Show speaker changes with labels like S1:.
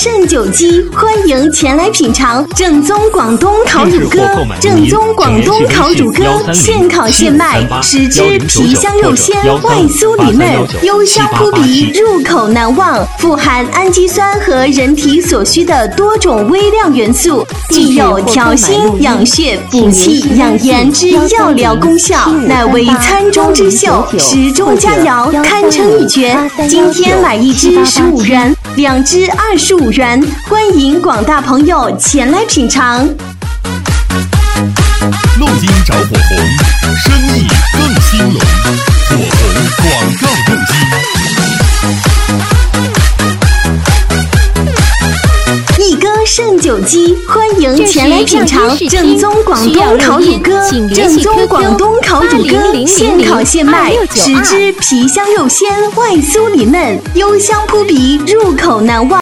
S1: 盛酒鸡，欢迎前来品尝正宗广东烤乳鸽。正宗广东烤乳鸽，现烤现卖，10只皮香肉鲜，外酥里嫩，幽香扑鼻，入口难忘。富含氨基酸和人体所需的多种微量元素，既有调心养血、补气养颜之药疗功效，乃为餐中之秀，食中佳肴，堪称一绝。今天买1只15元，2只25元，欢迎广大朋友前来品尝。
S2: 录音找火红，生意更兴隆，火红广告用心。
S1: 一哥盛酒鸡，欢迎前来品尝正宗广东烤乳鸽。正宗广东烤乳鸽，现烤现卖，10只皮香肉鲜，外酥里嫩，幽香扑鼻，入口难忘。